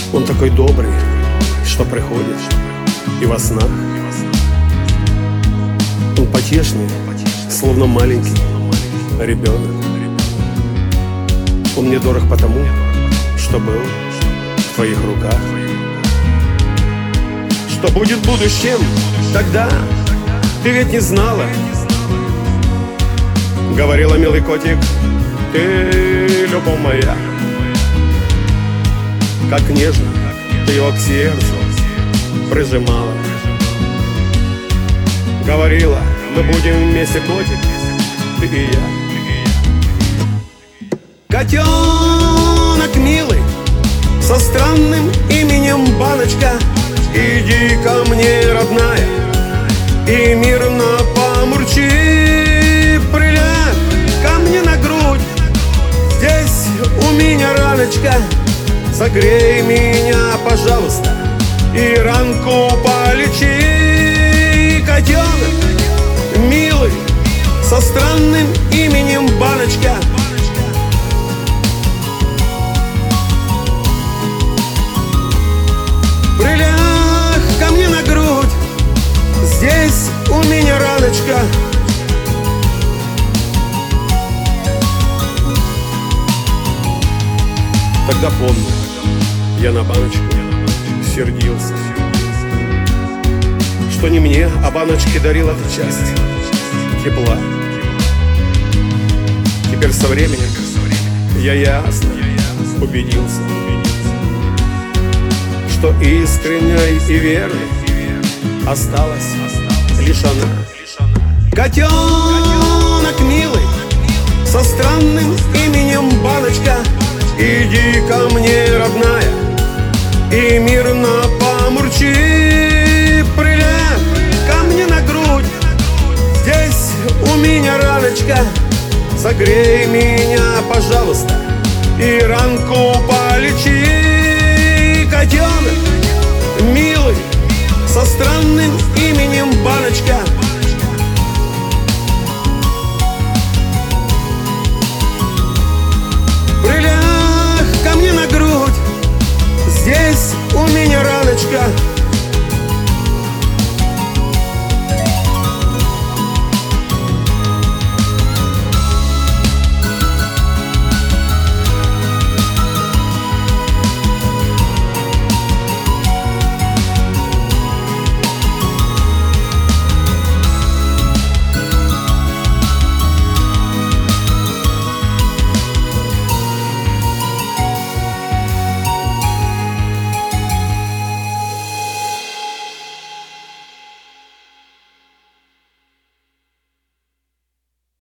Он такой добрый, что приходит и во снах. Он потешный, словно маленький ребенок. Он мне дорог потому, что был в твоих руках. Что будет в будущем, тогда ты ведь не знала. Говорила, милый котик, ты любовь моя. Как нежно ты его к сердцу прижимала. Говорила, мы будем вместе, котик, ты и я. Котенок милый, со странным именем Баночка, иди ко мне, родная, и мирно помурчи. Приляг ко мне на грудь, здесь у меня раночка. Согрей меня, пожалуйста, и ранку полечи. Котенок милый, со странным именем Баночка, приляг ко мне на грудь, здесь у меня раночка. Тогда помню, я на Баночку сердился, что не мне, а Баночке дарил эту часть тепла. Теперь со временем я ясно убедился, что искренней и верной осталась лишь она. Котенок милый, со странным именем Баночка, иди ко мне, родная, и мирно помурчи. Приляг ко мне на грудь, здесь у меня раночка. Согрей меня, пожалуйста, и ранку полечи. Котенок милый, со странным именем Баночка,